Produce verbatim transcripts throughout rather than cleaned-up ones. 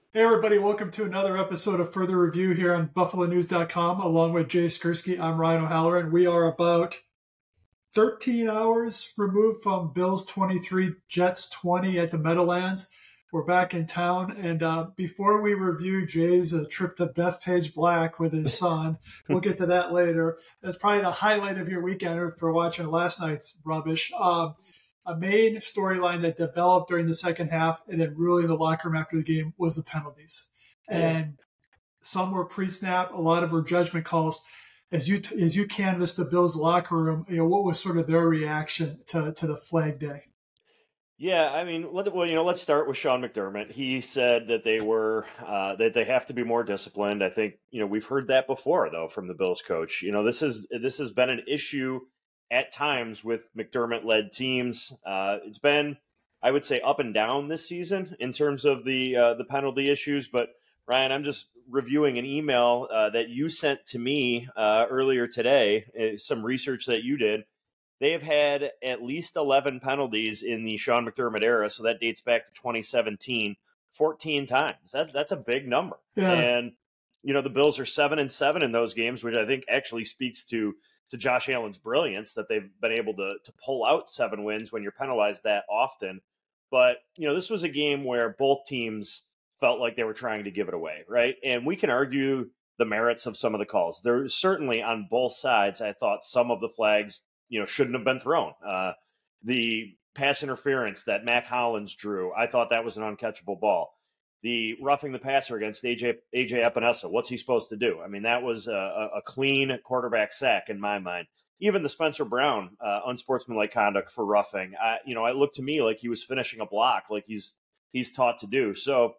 Hey, everybody, welcome to another episode of Further Review here on Buffalo News dot com. Along with Jay Skursky, I'm Ryan O'Halloran. We are about thirteen hours removed from Bills twenty-three, Jets twenty at the Meadowlands. We're back in town. And uh, before we review Jay's uh, trip to Bethpage Black with his son, we'll get to that later. That's probably the highlight of your weekend for watching last night's rubbish. Um, a main storyline that developed during the second half and then really in the locker room after the game was the penalties. And some were pre-snap, a lot of were judgment calls. As you as you canvassed the Bills locker room, you know, what was sort of their reaction to, to the flag day? Yeah, I mean, let, well, you know, let's start with Sean McDermott. He said that they were uh, that they have to be more disciplined. I think you know we've heard that before, though, from the Bills coach. You know, this is this has been an issue at times with McDermott-led teams. Uh, it's been, I would say, up and down this season in terms of the uh, the penalty issues. But Ryan, I'm just reviewing an email uh, that you sent to me uh, earlier today. Uh, some research that you did. They have had at least eleven penalties in the Sean McDermott era, so that dates back to twenty seventeen, fourteen times. That's that's a big number. Yeah. And you know the Bills are seven and seven in those games, which I think actually speaks to to Josh Allen's brilliance that they've been able to to pull out seven wins when you're penalized that often. But you know this was a game where both teams felt like they were trying to give it away, right? And we can argue the merits of some of the calls. There certainly on both sides, I thought some of the flags you know, shouldn't have been thrown. Uh, the pass interference that Mac Hollins drew, I thought that was an uncatchable ball. The roughing the passer against A J A J Epinesa, what's he supposed to do? I mean, that was a, a clean quarterback sack in my mind. Even the Spencer Brown uh, unsportsmanlike conduct for roughing, I, you know, it looked to me like he was finishing a block, like he's he's taught to do. So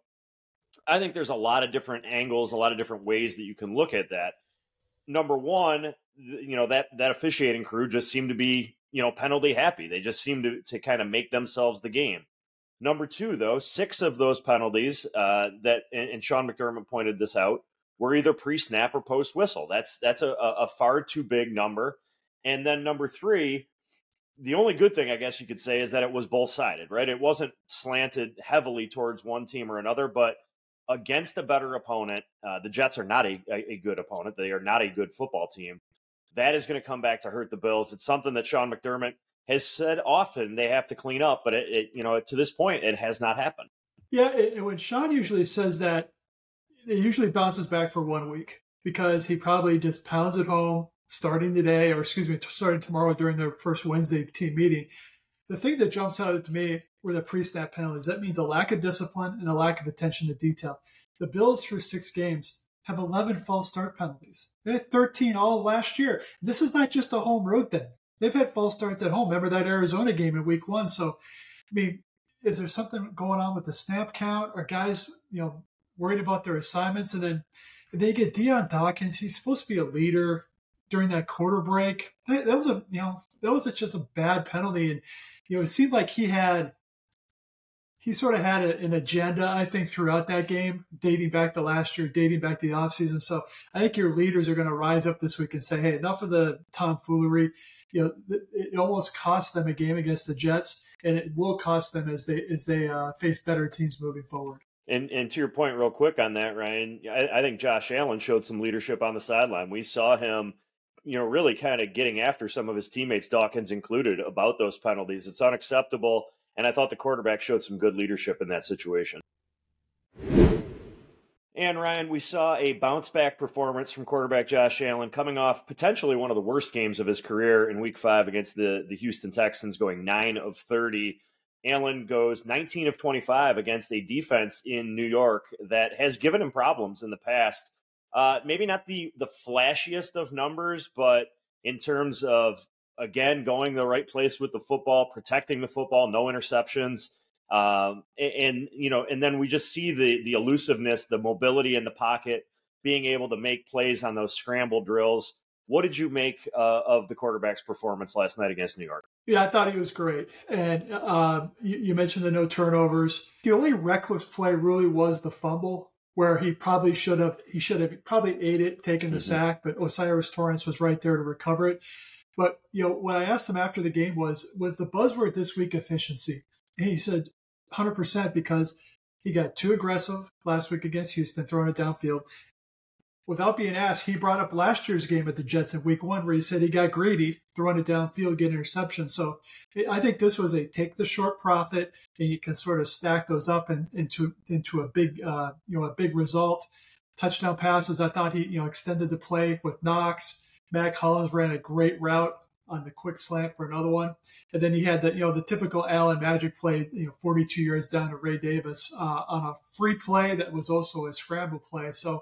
I think there's a lot of different angles, a lot of different ways that you can look at that. Number one, you know, that, that officiating crew just seemed to be, you know, penalty happy. They just seemed to, to kind of make themselves the game. Number two, though, six of those penalties uh, that, and, and Sean McDermott pointed this out, were either pre-snap or post-whistle. That's that's a, a far too big number. And then number three, the only good thing, I guess you could say, is that it was both-sided, right? It wasn't slanted heavily towards one team or another, but against a better opponent, uh, the Jets are not a, a, a good opponent. They are not a good football team. That is going to come back to hurt the Bills. It's something that Sean McDermott has said often they have to clean up, but it, it you know, to this point, it has not happened. Yeah, and when Sean usually says that, it usually bounces back for one week because he probably just pounds it home starting today, or excuse me, starting tomorrow during their first Wednesday team meeting. The thing that jumps out to me were the pre-snap penalties. That means a lack of discipline and a lack of attention to detail. The Bills, through six games, have eleven false start penalties. They had thirteen all last year. This is not just a home road thing. They've had false starts at home. Remember that Arizona game in week one? So, I mean, is there something going on with the snap count? Are guys, you know, worried about their assignments? And then they get Dion Dawkins. He's supposed to be a leader during that quarter break. That, that was a, you know, that was just a bad penalty. And, you know, it seemed like he had, he sort of had a, an agenda, I think, throughout that game, dating back to last year, dating back to the offseason. So I think your leaders are going to rise up this week and say, hey, enough of the tomfoolery. You know, it almost cost them a game against the Jets, and it will cost them as they as they uh, face better teams moving forward. And, and to your point real quick on that, Ryan, I, I think Josh Allen showed some leadership on the sideline. We saw him, you know, really kind of getting after some of his teammates, Dawkins included, about those penalties. It's unacceptable. And I thought the quarterback showed some good leadership in that situation. And Ryan, we saw a bounce-back performance from quarterback Josh Allen coming off potentially one of the worst games of his career in Week five against the, the Houston Texans, going nine of thirty. Allen goes nineteen of twenty-five against a defense in New York that has given him problems in the past. Uh, maybe not the, the flashiest of numbers, but in terms of, again, going the right place with the football, protecting the football, no interceptions. Um, and, and, you know, and then we just see the the elusiveness, the mobility in the pocket, being able to make plays on those scramble drills. What did you make uh, of the quarterback's performance last night against New York? Yeah, I thought he was great. And um, you, you mentioned the no turnovers. The only reckless play really was the fumble, where he probably should have, he should have probably ate it, taken the mm-hmm. sack, but Osiris Torrance was right there to recover it. But, you know, what I asked him after the game was, was the buzzword this week efficiency? And he said one hundred percent, because He got too aggressive last week against Houston, throwing it downfield. Without being asked, he brought up last year's game at the Jets in week one where he said he got greedy, throwing it downfield, getting interception. So I think this was a take the short profit, and you can sort of stack those up in, into into a big uh, you know a big result. Touchdown passes. I thought he you know extended the play with Knox. Mac Hollins ran a great route on the quick slant for another one, and then he had the you know the typical Allen Magic play, you know forty-two yards down to Ray Davis uh, on a free play that was also a scramble play. So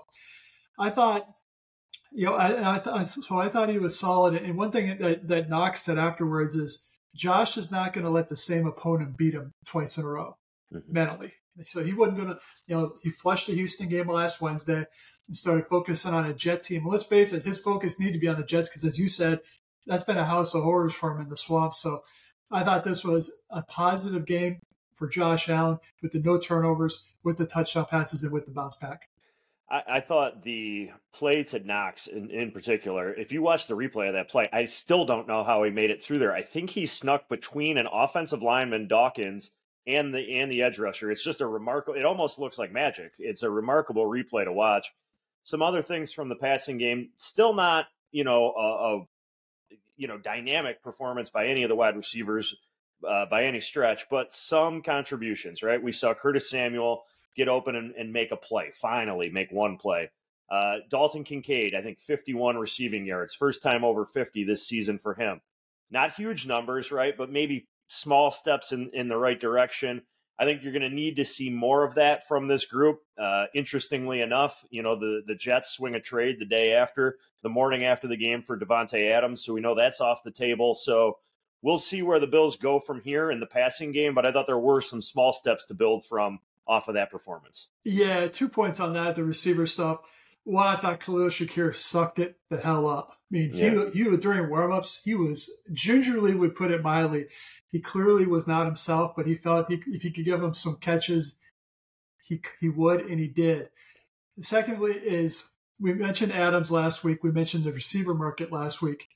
I thought, you know, I, I thought so. I thought he was solid. And one thing that that Knox said afterwards is Josh is not going to let the same opponent beat him twice in a row mm-hmm. mentally. So he wasn't going to, you know, he flushed the Houston game last Wednesday and started focusing on a Jet team. Well, let's face it, his focus needed to be on the Jets because, as you said, that's been a house of horrors for him in the swamp. So I thought this was a positive game for Josh Allen with the no turnovers, with the touchdown passes, and with the bounce back. I, I thought the play to Knox in, in particular, if you watch the replay of that play, I still don't know how he made it through there. I think he snuck between an offensive lineman, Dawkins, and the and the edge rusher. It's just a remarkable, it almost looks like magic. It's a remarkable replay to watch. Some other things from the passing game, still not, you know, a, a you know, dynamic performance by any of the wide receivers uh, by any stretch, but some contributions, right? We saw Curtis Samuel get open and, and make a play, finally make one play. Uh, Dalton Kincaid, I think fifty-one receiving yards, first time over fifty this season for him. Not huge numbers, right? But maybe small steps in, in the right direction. I think you're going to need to see more of that from this group. Uh, interestingly enough, you know, the, the Jets swing a trade the day after, the morning after the game for Devontae Adams. So we know that's off the table. So we'll see where the Bills go from here in the passing game. But I thought there were some small steps to build from off of that performance. Yeah, two points on that, the receiver stuff. One, I thought Khalil Shakir sucked it the hell up. I mean, yeah. he, he during warm-ups, he was, gingerly would put it mildly, he clearly was not himself, but he felt he, if he could give him some catches, he he would, and he did. Secondly is, we mentioned Adams last week. We mentioned the receiver market last week.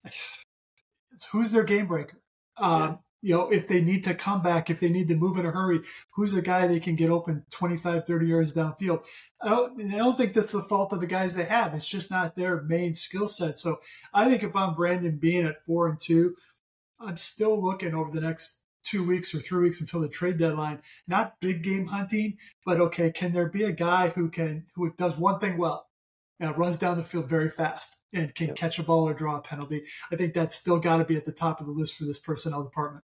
It's, who's their game breaker? Um, yeah. You know, if they need to come back, if they need to move in a hurry, who's a guy they can get open twenty-five, thirty yards downfield? I don't, I don't think this is the fault of the guys they have. It's just not their main skill set. So I think if I'm Brandon Beane at four and two, I'm still looking over the next two weeks or three weeks until the trade deadline, not big game hunting, but okay, can there be a guy who can, who does one thing well? Uh, runs down the field very fast and can yep. catch a ball or draw a penalty. I think that's still got to be at the top of the list for this personnel department.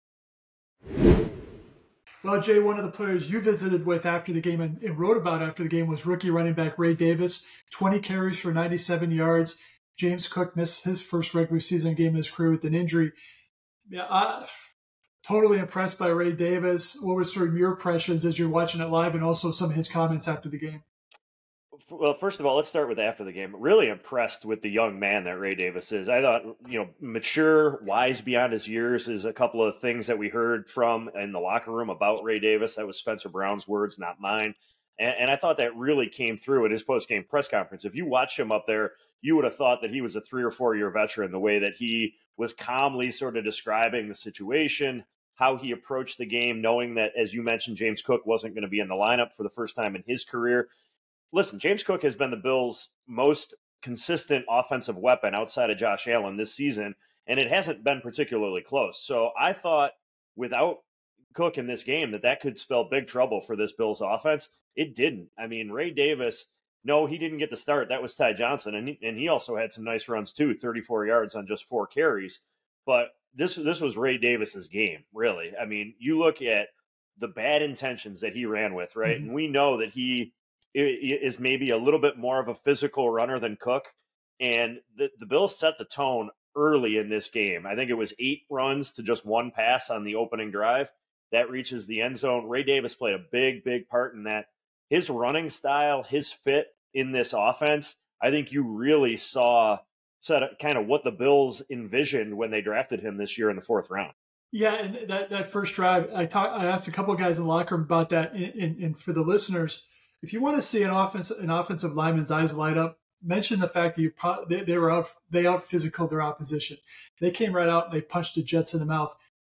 Well, Jay, one of the players you visited with after the game and, and wrote about after the game was rookie running back Ray Davis, twenty carries for ninety-seven yards. James Cook missed his first regular season game in his career with an injury. Yeah, I, totally impressed by Ray Davis. What were sort of your impressions as you're watching it live, and also some of his comments after the game? Well, first of all, let's start with after the game. Really impressed with the young man that Ray Davis is. I thought, you know, mature, wise beyond his years is a couple of things that we heard from in the locker room about Ray Davis. That was Spencer Brown's words, not mine. And, and I thought that really came through at his post-game press conference. If you watch him up there, you would have thought that he was a three or four year veteran, the way that he was calmly sort of describing the situation, how he approached the game, knowing that, as you mentioned, James Cook wasn't going to be in the lineup for the first time in his career. Listen, James Cook has been the Bills' most consistent offensive weapon outside of Josh Allen this season, and it hasn't been particularly close. So I thought without Cook in this game that that could spell big trouble for this Bills offense. It didn't. I mean, Ray Davis, no, he didn't get the start. That was Ty Johnson, and he, and he also had some nice runs too, thirty-four yards on just four carries. But this this was Ray Davis's game, really. I mean, you look at the bad intentions that he ran with, right? Mm-hmm. And we know that he is maybe a little bit more of a physical runner than Cook. And the, the Bills set the tone early in this game. I think it was eight runs to just one pass on the opening drive. That reaches the end zone. Ray Davis played a big, big part in that. His running style, his fit in this offense, I think you really saw set kind of what the Bills envisioned when they drafted him this year in the fourth round. Yeah, and that, that first drive, I talked. I asked a couple of guys in the locker room about that. And, and, and for the listeners, if you want to see an offense, an offensive lineman's eyes light up, mention the fact that you pro- they, they were out, they out physical their opposition. They came right out and they punched the Jets in the mouth.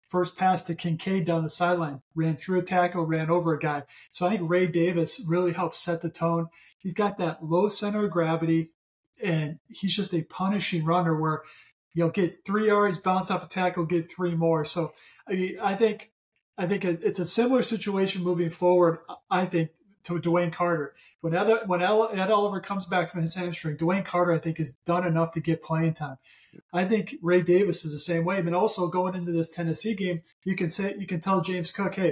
first pass to Kincaid down the sideline, ran through a tackle, ran over a guy. So I think Ray Davis really helps set the tone. He's got that low center of gravity, and he's just a punishing runner where he'll get three yards, bounce off a tackle, get three more. So I mean, I think I think it's a similar situation moving forward, I think, to DeWayne Carter. When Ed, when Ed Oliver comes back from his hamstring, DeWayne Carter, I think, has done enough to get playing time. I think Ray Davis is the same way. But also going into this Tennessee game, you can say you can tell James Cook, hey,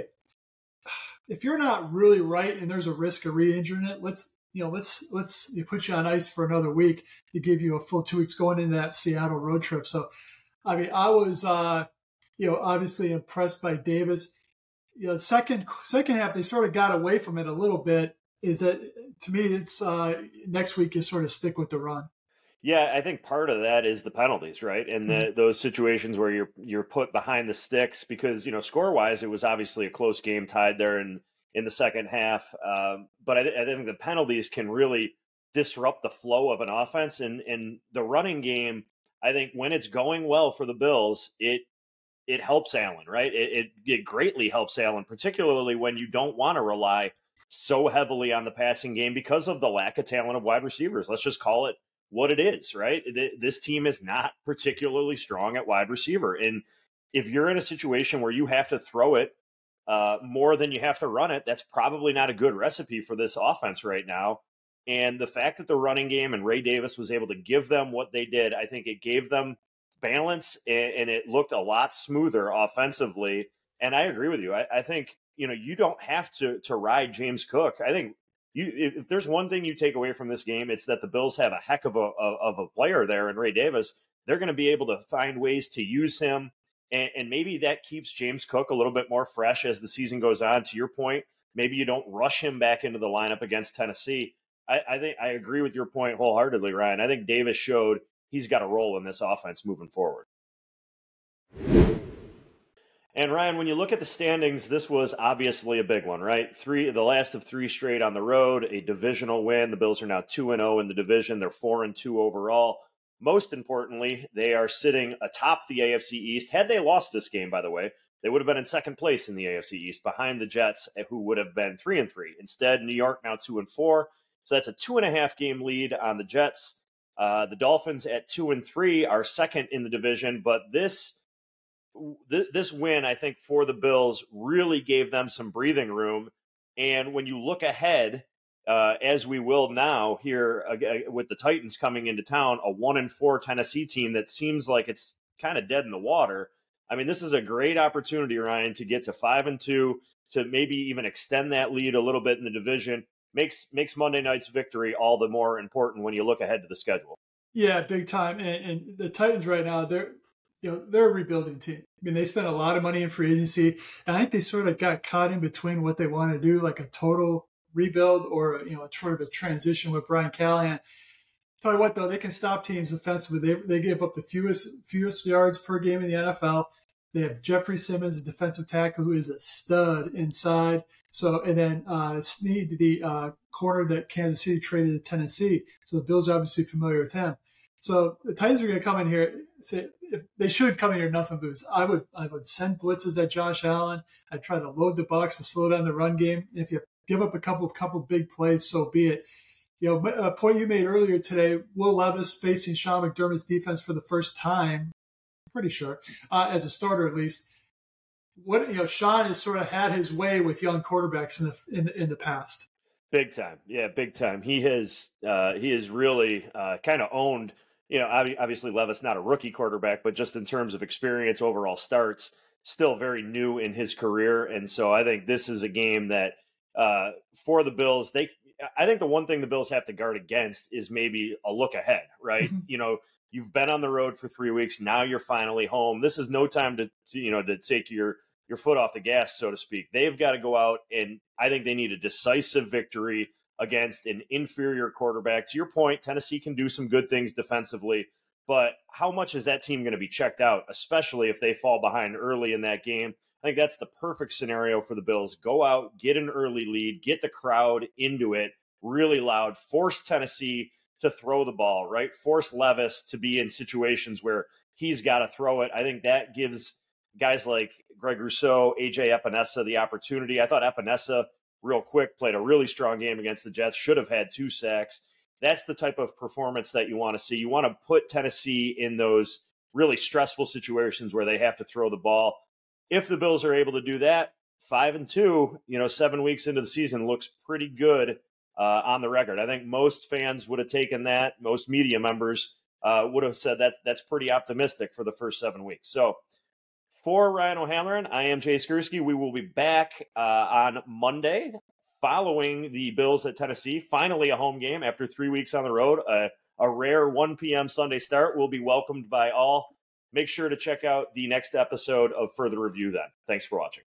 if you're not really right and there's a risk of re-injuring it, let's you know let's let's you put you on ice for another week to give you a full two weeks going into that Seattle road trip. So, I mean, I was uh, you know obviously impressed by Davis. You know, second second half they sort of got away from it a little bit. Is that to me? It's uh, next week you sort of stick with the run. Yeah, I think part of that is the penalties, right? And the, mm-hmm. those situations where you're you're put behind the sticks because you know score wise it was obviously a close game tied there in in the second half. Um, but I, th- I think the penalties can really disrupt the flow of an offense and and the running game. I think when it's going well for the Bills, it it helps Allen, right? It, it, it greatly helps Allen, particularly when you don't want to rely so heavily on the passing game because of the lack of talent of wide receivers. Let's just call it what it is, right? This team is not particularly strong at wide receiver. And if you're in a situation where you have to throw it uh, more than you have to run it, that's probably not a good recipe for this offense right now. And the fact that the running game and Ray Davis was able to give them what they did, I think it gave them balance, and it looked a lot smoother offensively. And I agree with you. I, I think, you know, you don't have to to ride James Cook. I think you if there's one thing you take away from this game, it's that the Bills have a heck of a of a player there in Ray Davis. They're going to be able to find ways to use him, and, and maybe that keeps James Cook a little bit more fresh as the season goes on. To your point, maybe you don't rush him back into the lineup against Tennessee. I, I think I agree with your point wholeheartedly, Ryan. I think Davis showed he's got a role in this offense moving forward. And Ryan, when you look at the standings, this was obviously a big one, right? Three, the last of three straight on the road, a divisional win. The Bills are now two and zero in the division. They're four and two overall. Most importantly, they are sitting atop the A F C East. Had they lost this game, by the way, they would have been in second place in the A F C East, behind the Jets, who would have been three and three. Instead, New York now two and four. So that's a two and a half game lead on the Jets. Uh, the Dolphins at two and three are second in the division, but this th- this win, I think, for the Bills really gave them some breathing room. And when you look ahead, uh, as we will now here uh, with the Titans coming into town, a one and four Tennessee team that seems like it's kind of dead in the water. I mean, this is a great opportunity, Ryan, to get to five and two, to maybe even extend that lead a little bit in the division. Makes makes Monday night's victory all the more important when you look ahead to the schedule. Yeah, big time. And, and the Titans right now, they're you know they're a rebuilding team. I mean, they spent a lot of money in free agency, and I think they sort of got caught in between what they want to do, like a total rebuild or you know a sort of a transition with Brian Callahan. Tell you what, though, they can stop teams offensively. They they give up the fewest fewest yards per game in the N F L. They have Jeffrey Simmons, a defensive tackle, who is a stud inside. So, and then uh, Snead, the uh, corner that Kansas City traded to Tennessee. So the Bills are obviously familiar with him. So the Titans are going to come in here. Say, if they should come in here, nothing lose. I would, I would send blitzes at Josh Allen. I'd try to load the box and slow down the run game. If you give up a couple, couple big plays, so be it. You know, a point you made earlier today, Will Levis facing Sean McDermott's defense for the first time. Pretty sure, uh, as a starter at least. What you know, Sean has sort of had his way with young quarterbacks in the in, in the past. Big time, yeah, big time. He has uh, he has really uh, kind of owned. You know, obviously Levis not a rookie quarterback, but just in terms of experience, overall starts, still very new in his career, and so I think this is a game that uh, for the Bills, they. I think the one thing the Bills have to guard against is maybe a look ahead, right? You know. You've been on the road for three weeks. Now you're finally home. This is no time to, to, you know, to take your, your foot off the gas, so to speak. They've got to go out, and I think they need a decisive victory against an inferior quarterback. To your point, Tennessee can do some good things defensively, but how much is that team going to be checked out, especially if they fall behind early in that game? I think that's the perfect scenario for the Bills. Go out, get an early lead, get the crowd into it really loud, force Tennessee to throw the ball, right? Force Levis to be in situations where he's got to throw it. I think that gives guys like Greg Rousseau, A J Epinesa the opportunity. I thought Epinesa, real quick, played a really strong game against the Jets, should have had two sacks. That's the type of performance that you want to see. You want to put Tennessee in those really stressful situations where they have to throw the ball. If the Bills are able to do that, five and two, you know, seven weeks into the season looks pretty good uh, on the record. I think most fans would have taken that. Most media members uh, would have said that that's pretty optimistic for the first seven weeks. So for Ryan O'Halloran, I am Jay Skursky. We will be back uh, on Monday following the Bills at Tennessee. Finally a home game after three weeks on the road. Uh, a rare one p.m. Sunday start will be welcomed by all. Make sure to check out the next episode of Further Review then. Thanks for watching.